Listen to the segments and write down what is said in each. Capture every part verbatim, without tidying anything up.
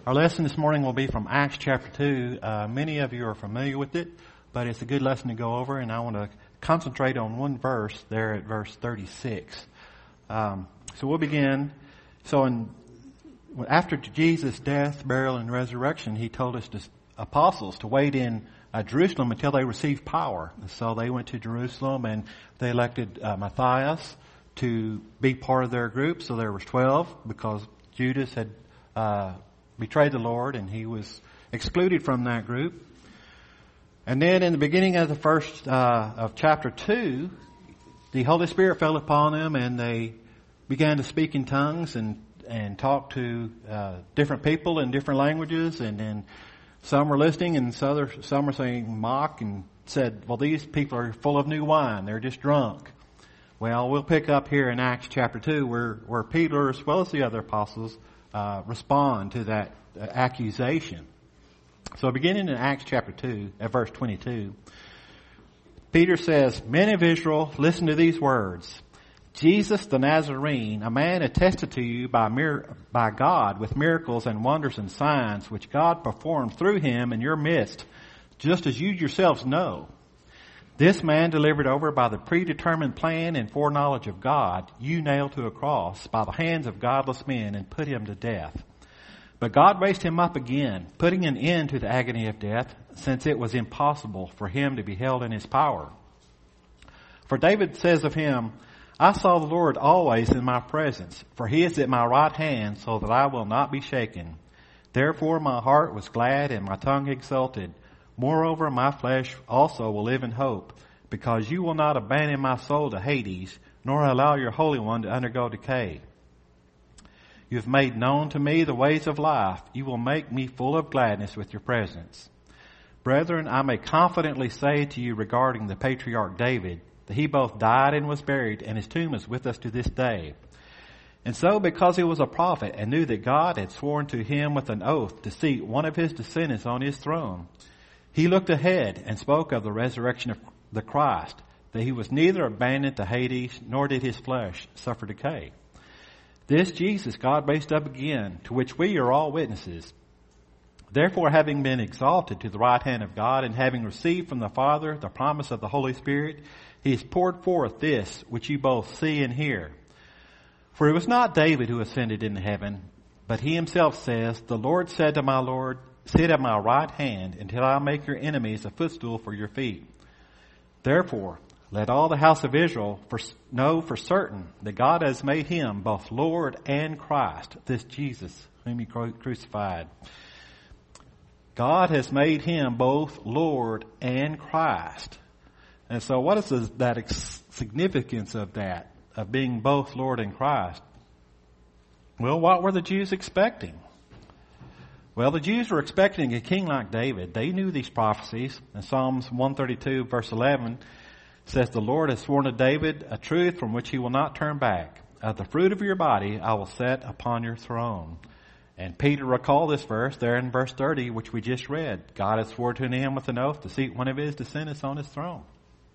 Our lesson this morning will be from Acts chapter two. Uh, many of you are familiar with it, but it's a good lesson to go over, and I want to concentrate on one verse there at verse thirty-six. Um, so we'll begin. So in, after Jesus' death, burial, and resurrection, he told his apostles to wait in uh, Jerusalem until they received power. And so they went to Jerusalem, and they elected uh, Matthias to be part of their group. So there was twelve, because Judas had uh betrayed the Lord, and he was excluded from that group. And then in the beginning of the first uh, of chapter two, the Holy Spirit fell upon them, and they began to speak in tongues and and talk to uh, different people in different languages. And then some were listening, and some other some were saying mock and said, "Well, these people are full of new wine; they're just drunk." Well, we'll pick up here in Acts chapter two, where where Peter, as well as the other apostles, Uh, respond to that uh, accusation. So beginning in Acts chapter two at verse twenty-two, Peter says, "Men of Israel, listen to these words. Jesus the Nazarene, a man attested to you by, mir- by God with miracles and wonders and signs which God performed through him in your midst, just as you yourselves know. This man delivered over by the predetermined plan and foreknowledge of God, you nailed to a cross by the hands of godless men and put him to death. But God raised him up again, putting an end to the agony of death, since it was impossible for him to be held in his power. For David says of him, I saw the Lord always in my presence, for he is at my right hand, so that I will not be shaken. Therefore my heart was glad and my tongue exulted. Moreover, my flesh also will live in hope, because you will not abandon my soul to Hades, nor allow your Holy One to undergo decay. You have made known to me the ways of life. You will make me full of gladness with your presence. Brethren, I may confidently say to you regarding the patriarch David, that he both died and was buried, and his tomb is with us to this day. And so, because he was a prophet and knew that God had sworn to him with an oath to seat one of his descendants on his throne, he looked ahead and spoke of the resurrection of the Christ, that he was neither abandoned to Hades, nor did his flesh suffer decay. This Jesus God raised up again, to which we are all witnesses. Therefore, having been exalted to the right hand of God, and having received from the Father the promise of the Holy Spirit, he has poured forth this which you both see and hear. For it was not David who ascended into heaven, but he himself says, The Lord said to my Lord, Sit at my right hand until I make your enemies a footstool for your feet. Therefore, let all the house of Israel for, know for certain that God has made him both Lord and Christ, this Jesus whom he crucified. God has made him both Lord and Christ." And so what is that ex- significance of that, of being both Lord and Christ? Well, what were the Jews expecting? Well, the Jews were expecting a king like David. They knew these prophecies. In Psalms one thirty-two, verse eleven, says, The Lord has sworn to David a truth from which he will not turn back. Of the fruit of your body I will set upon your throne. And Peter recalled this verse there in verse thirty, which we just read. God has sworn to him with an oath to seat one of his descendants on his throne.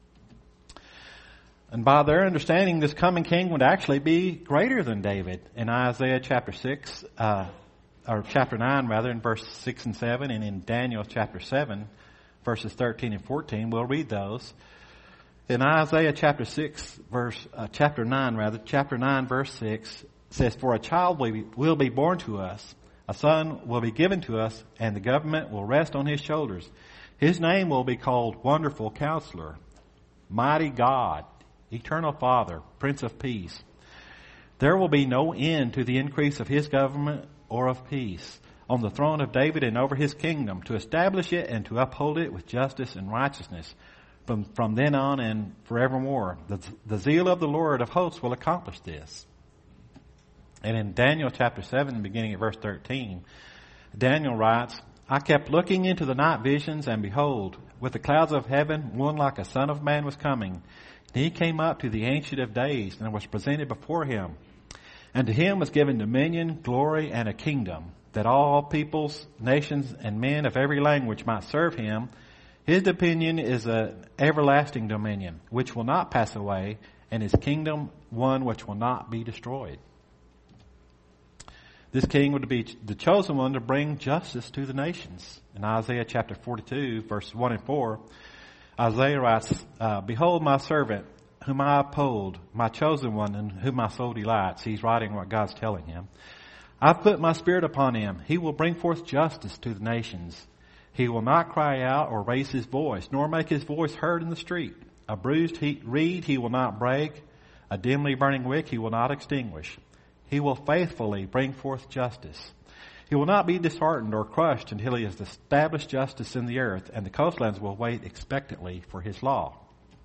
And by their understanding, this coming king would actually be greater than David. In Isaiah chapter six, uh, or chapter nine rather, in verse six and seven, and in Daniel chapter seven, verses thirteen and fourteen, we'll read those. In Isaiah chapter six, verse, uh, chapter nine rather, chapter nine verse six says, For a child will be, will be born to us, a son will be given to us, and the government will rest on his shoulders. His name will be called Wonderful Counselor, Mighty God, Eternal Father, Prince of Peace. There will be no end to the increase of his government or of peace on the throne of David and over his kingdom, to establish it and to uphold it with justice and righteousness from, from then on and forevermore. The, the zeal of the Lord of hosts will accomplish this. And in Daniel chapter seven, beginning at verse thirteen, Daniel writes, I kept looking into the night visions, and behold, with the clouds of heaven, one like a son of man was coming. And he came up to the Ancient of Days and was presented before him. And to him was given dominion, glory, and a kingdom, that all peoples, nations, and men of every language might serve him. His dominion is an everlasting dominion, which will not pass away, and his kingdom one which will not be destroyed. This king would be the chosen one to bring justice to the nations. In Isaiah chapter forty-two, verses one and four, Isaiah writes, uh, Behold my servant, whom I uphold, my chosen one, in whom my soul delights. He's writing what God's telling him. I've put my spirit upon him. He will bring forth justice to the nations. He will not cry out or raise his voice, nor make his voice heard in the street. A bruised he- reed he will not break. A dimly burning wick he will not extinguish. He will faithfully bring forth justice. He will not be disheartened or crushed until he has established justice in the earth, and the coastlands will wait expectantly for his law.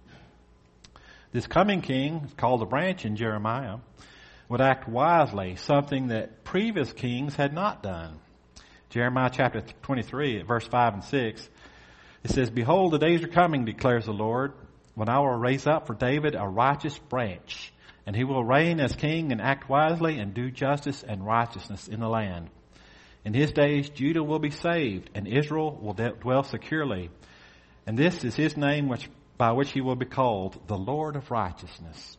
This coming king, called the branch in Jeremiah, would act wisely, something that previous kings had not done. Jeremiah chapter twenty-three, verse five and six, it says, Behold, the days are coming, declares the Lord, when I will raise up for David a righteous branch, and he will reign as king and act wisely and do justice and righteousness in the land. In his days, Judah will be saved, and Israel will dwell securely. And this is his name which, by which he will be called, the Lord of righteousness.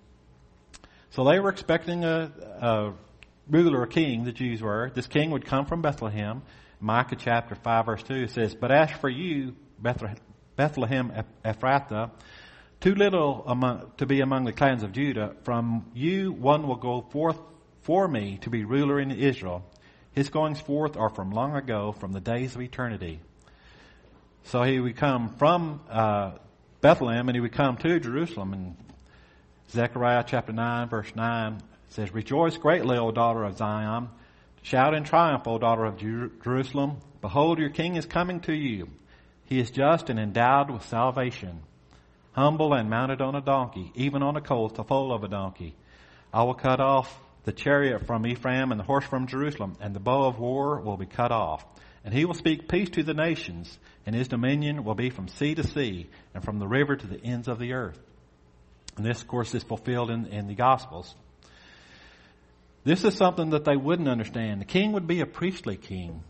So they were expecting a, a ruler, a king, the Jews were. This king would come from Bethlehem. Micah chapter five, verse two says, But as for you, Bethlehem Ephrathah, too little among, to be among the clans of Judah, from you one will go forth for me to be ruler in Israel. His goings forth are from long ago, from the days of eternity. So he would come from uh, Bethlehem, and he would come to Jerusalem. And Zechariah chapter nine, verse nine says, Rejoice greatly, O daughter of Zion. Shout in triumph, O daughter of Jer- Jerusalem. Behold, your king is coming to you. He is just and endowed with salvation, humble and mounted on a donkey, even on a colt, the foal of a donkey. I will cut off the chariot from Ephraim and the horse from Jerusalem, and the bow of war will be cut off. And he will speak peace to the nations, and his dominion will be from sea to sea, and from the river to the ends of the earth. And this, of course, is fulfilled in, in the Gospels. This is something that they wouldn't understand. The king would be a priestly king.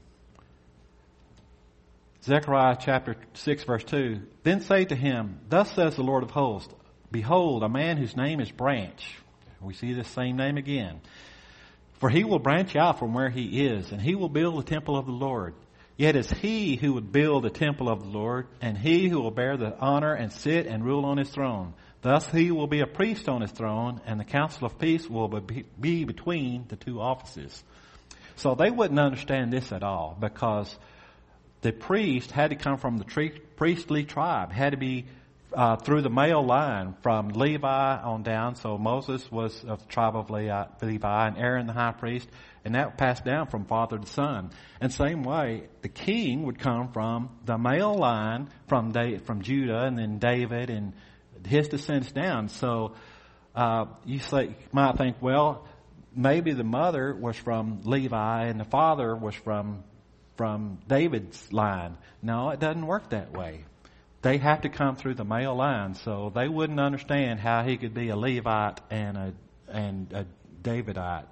Zechariah chapter six, verse two, Then say to him, Thus says the Lord of hosts, Behold, a man whose name is Branch. We see this same name again. For he will branch out from where he is, and he will build the temple of the Lord. Yet it's he who would build the temple of the Lord, and he who will bear the honor and sit and rule on his throne. Thus he will be a priest on his throne, and the council of peace will be between the two offices. So they wouldn't understand this at all, because the priest had to come from the tri- priestly tribe, had to be uh, through the male line from Levi on down. So Moses was of the tribe of Levi, and Aaron the high priest, and that passed down from father to son. And same way, the king would come from the male line from da- from Judah, and then David and his descendants down. So uh, you say, might think, well, maybe the mother was from Levi and the father was from from David's line. No, it doesn't work that way. They have to come through the male line, so they wouldn't understand how he could be a Levite and a and a Davidite.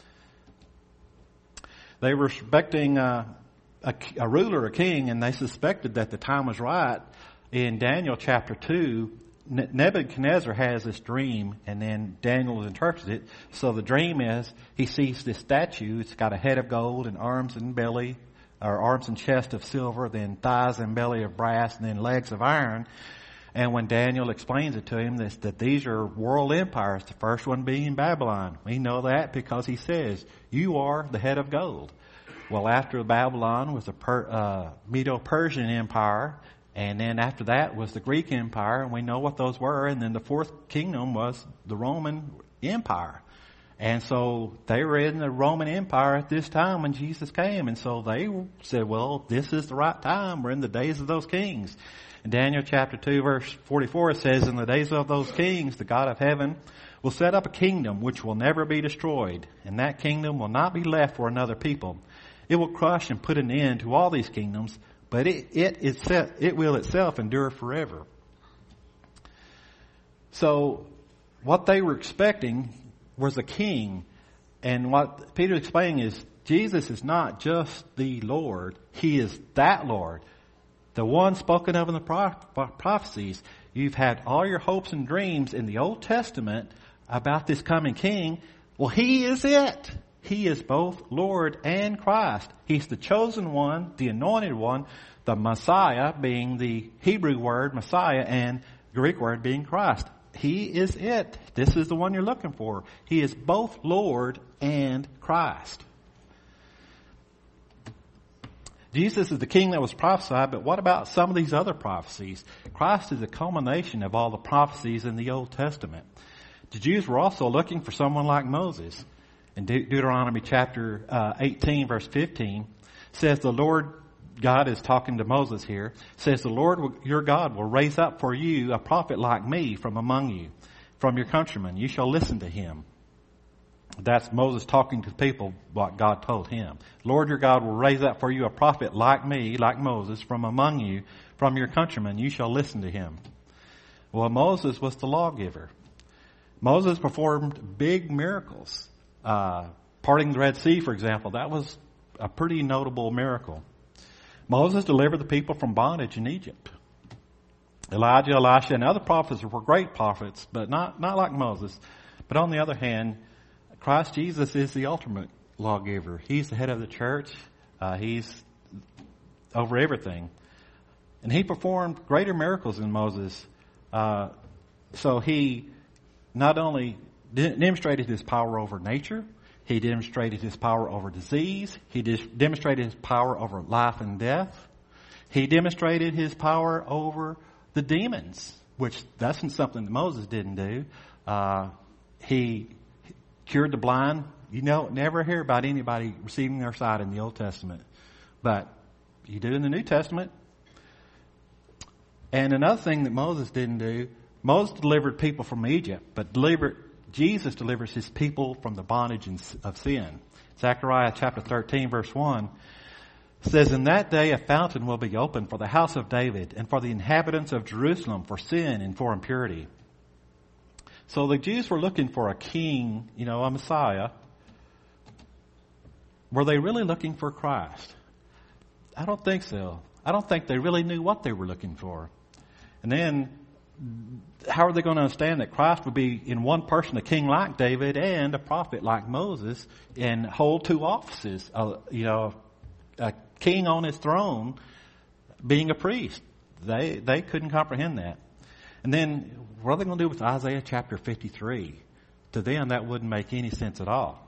They were expecting uh, a, a ruler, a king, and they suspected that the time was right. In Daniel chapter two, Nebuchadnezzar has this dream, and then Daniel interprets it. So the dream is he sees this statue. It's got a head of gold and arms and belly, or arms and chest of silver, then thighs and belly of brass, and then legs of iron. And when Daniel explains it to him, this, that these are world empires, the first one being Babylon. We know that because he says, you are the head of gold. Well, after Babylon was the per, uh, Medo-Persian Empire, and then after that was the Greek Empire, and we know what those were. And then the fourth kingdom was the Roman Empire. And so they were in the Roman Empire at this time when Jesus came. And so they said, well, this is the right time. We're in the days of those kings. In Daniel chapter two, verse forty-four, it says, in the days of those kings, the God of heaven will set up a kingdom which will never be destroyed. And that kingdom will not be left for another people. It will crush and put an end to all these kingdoms, but it, it, itself, it will itself endure forever. So what they were expecting was a king. And what Peter is explaining is Jesus is not just the Lord. He is that Lord. The one spoken of in the prophecies. You've had all your hopes and dreams in the Old Testament about this coming king. Well, he is it. He is both Lord and Christ. He's the chosen one, the anointed one, the Messiah being the Hebrew word Messiah and Greek word being Christ. He is it. This is the one you're looking for. He is both Lord and Christ. Jesus is the king that was prophesied, but what about some of these other prophecies? Christ is the culmination of all the prophecies in the Old Testament. The Jews were also looking for someone like Moses. In De- Deuteronomy chapter uh, eighteen, verse fifteen, says the Lord God is talking to Moses here, says the Lord your God will raise up for you a prophet like me from among you, from your countrymen. You shall listen to him. That's Moses talking to the people what God told him. Lord your God will raise up for you a prophet like me, like Moses, from among you, from your countrymen. You shall listen to him. Well, Moses was the lawgiver. Moses performed big miracles. Uh, parting the Red Sea, for example, that was a pretty notable miracle. Moses delivered the people from bondage in Egypt. Elijah, Elisha, and other prophets were great prophets, but not, not like Moses. But on the other hand, Christ Jesus is the ultimate lawgiver. He's the head of the church. Uh, he's over everything. And he performed greater miracles than Moses. Uh, so he not only de- demonstrated his power over nature, he demonstrated his power over disease. He de- demonstrated his power over life and death. He demonstrated his power over the demons, which that's something that Moses didn't do. Uh, he cured the blind. You know, never hear about anybody receiving their sight in the Old Testament. But you do in the New Testament. And another thing that Moses didn't do, Moses delivered people from Egypt, but delivered, Jesus delivers his people from the bondage of sin. Zechariah chapter thirteen verse one says, in that day a fountain will be opened for the house of David and for the inhabitants of Jerusalem for sin and for impurity. So the Jews were looking for a king, you know, a Messiah. Were they really looking for Christ? I don't think so. I don't think they really knew what they were looking for. And then, how are they going to understand that Christ would be in one person a king like David and a prophet like Moses and hold two offices? Uh, you know, a king on his throne being a priest. They they couldn't comprehend that. And then, what are they going to do with Isaiah chapter fifty-three? To them, that wouldn't make any sense at all.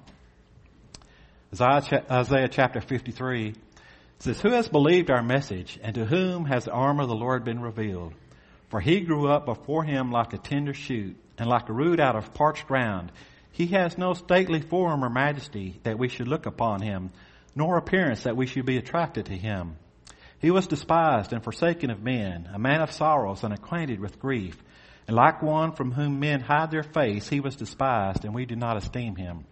Isaiah chapter fifty-three says, who has believed our message, and to whom has the arm of the Lord been revealed? For he grew up before him like a tender shoot, and like a root out of parched ground. He has no stately form or majesty that we should look upon him, nor appearance that we should be attracted to him. He was despised and forsaken of men, a man of sorrows and acquainted with grief. And like one from whom men hide their face, he was despised, and we did not esteem him.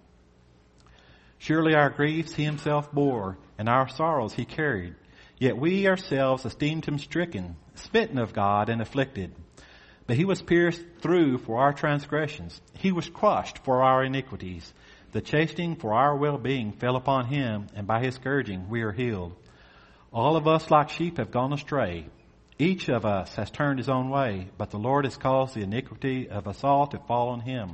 Surely our griefs he himself bore, and our sorrows he carried. Yet we ourselves esteemed him stricken, smitten of God, and afflicted. But he was pierced through for our transgressions. He was crushed for our iniquities. The chastening for our well-being fell upon him, and by his scourging we are healed. All of us like sheep have gone astray. Each of us has turned his own way, but the Lord has caused the iniquity of us all to fall on him.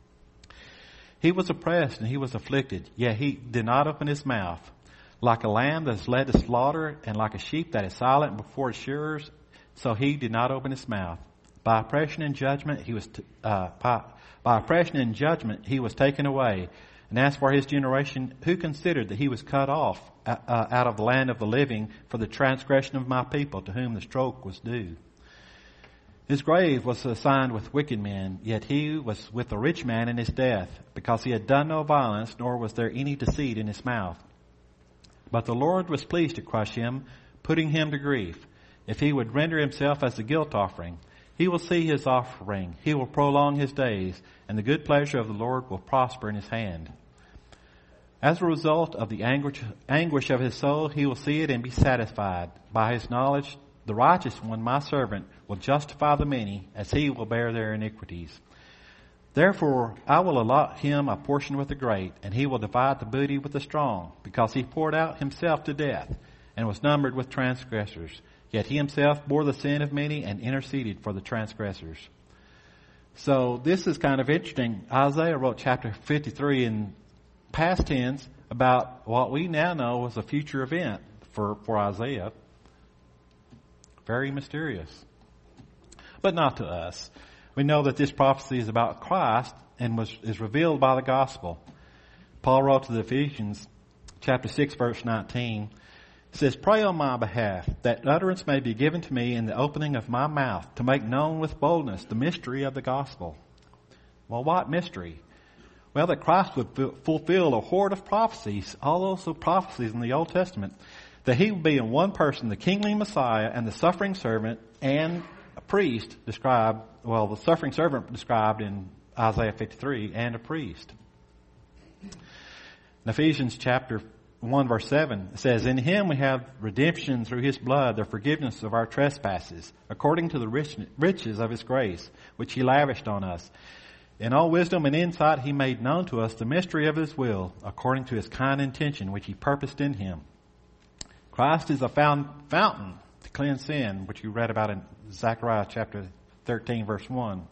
He was oppressed and he was afflicted, yet he did not open his mouth. Like a lamb that is led to slaughter, and like a sheep that is silent before its shearers, so he did not open his mouth. By oppression and judgment he was t- uh, by, by oppression and judgment he was taken away. And as for his generation, who considered that he was cut off uh, out of the land of the living for the transgression of my people, to whom the stroke was due? His grave was assigned with wicked men, yet he was with a rich man in his death, because he had done no violence, nor was there any deceit in his mouth. But the Lord was pleased to crush him, putting him to grief. If he would render himself as a guilt offering, he will see his offering. He will prolong his days, and the good pleasure of the Lord will prosper in his hand. As a result of the anguish, anguish of his soul, he will see it and be satisfied. By his knowledge, the righteous one, my servant, will justify the many, as he will bear their iniquities. Therefore, I will allot him a portion with the great, and he will divide the booty with the strong, because he poured out himself to death, and was numbered with transgressors. Yet he himself bore the sin of many, and interceded for the transgressors. So this is kind of interesting. Isaiah wrote chapter fifty-three in past tense about what we now know was a future event for, for Isaiah. Very mysterious. But not to us. We know that this prophecy is about Christ and was is revealed by the gospel. Paul wrote to the Ephesians, chapter six, verse nineteen, it says, "Pray on my behalf, that utterance may be given to me in the opening of my mouth, to make known with boldness the mystery of the gospel." Well, what mystery? Well, that Christ would fulfill a horde of prophecies, all those prophecies in the Old Testament, that he would be in one person, the kingly Messiah and the suffering servant and a priest described, well, the suffering servant described in Isaiah fifty-three, and a priest. In Ephesians chapter one, verse seven, it says, "In him we have redemption through his blood, the forgiveness of our trespasses, according to the rich, riches of his grace, which he lavished on us. In all wisdom and insight he made known to us the mystery of his will, according to his kind intention, which he purposed in him." Christ is a found fountain to cleanse sin, which you read about in Zechariah chapter thirteen, verse one.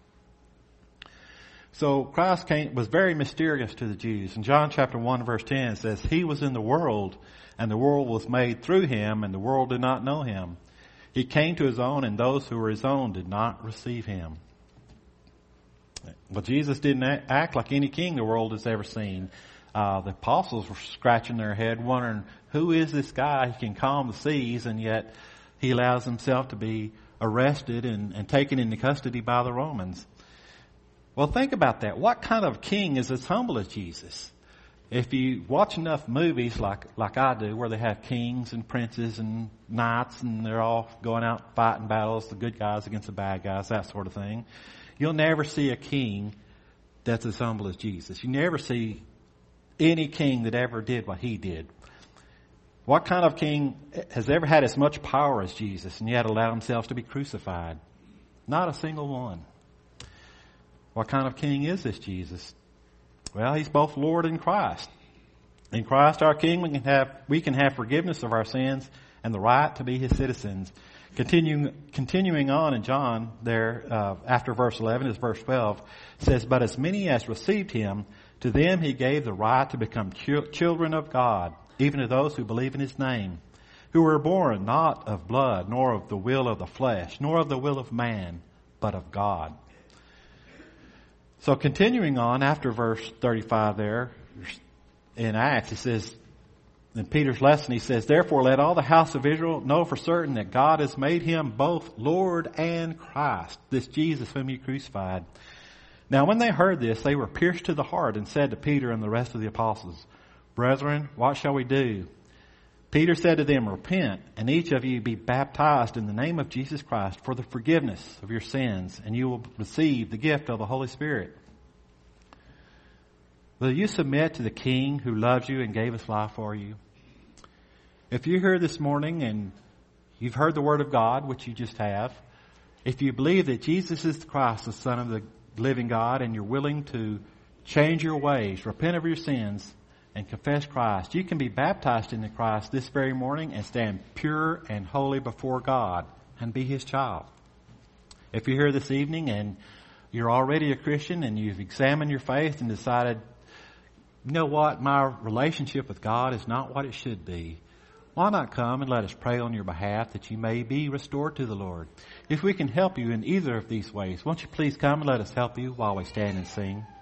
So Christ came, was very mysterious to the Jews. In John chapter one, verse ten, it says, "He was in the world, and the world was made through him, and the world did not know him. He came to his own, and those who were his own did not receive him." Well, Jesus didn't act like any king the world has ever seen. Uh, the apostles were scratching their head, wondering, who is this guy? He can calm the seas, and yet he allows himself to be arrested and, and taken into custody by the Romans. Well, think about that. What kind of king is as humble as Jesus? If you watch enough movies like like I do, where they have kings and princes and knights, and they're all going out fighting battles, the good guys against the bad guys, that sort of thing, you'll never see a king that's as humble as Jesus. You never see any king that ever did what he did. What kind of king has ever had as much power as Jesus and yet allowed himself to be crucified? Not a single one. What kind of king is this Jesus? Well, he's both Lord and Christ. In Christ our King, we can have we can have forgiveness of our sins and the right to be his citizens. Continuing continuing on in John there, uh, after verse eleven is verse twelve, says, "But as many as received him, to them he gave the right to become ch- children of God, even to those who believe in his name, who were born not of blood, nor of the will of the flesh, nor of the will of man, but of God." So continuing on after verse thirty-five there in Acts, it says, in Peter's lesson, he says, "Therefore let all the house of Israel know for certain that God has made him both Lord and Christ, this Jesus whom you crucified." Now when they heard this, they were pierced to the heart and said to Peter and the rest of the apostles, "Brethren, what shall we do?" Peter said to them, "Repent, and each of you be baptized in the name of Jesus Christ for the forgiveness of your sins, and you will receive the gift of the Holy Spirit." Will you submit to the King who loves you and gave his life for you? If you're here this morning and you've heard the word of God, which you just have, if you believe that Jesus is the Christ, the Son of the living God, and you're willing to change your ways, repent of your sins, and confess Christ, you can be baptized into Christ this very morning and stand pure and holy before God and be his child. If you're here this evening and you're already a Christian and you've examined your faith and decided, you know what, my relationship with God is not what it should be, why not come and let us pray on your behalf that you may be restored to the Lord? If we can help you in either of these ways, won't you please come and let us help you while we stand and sing?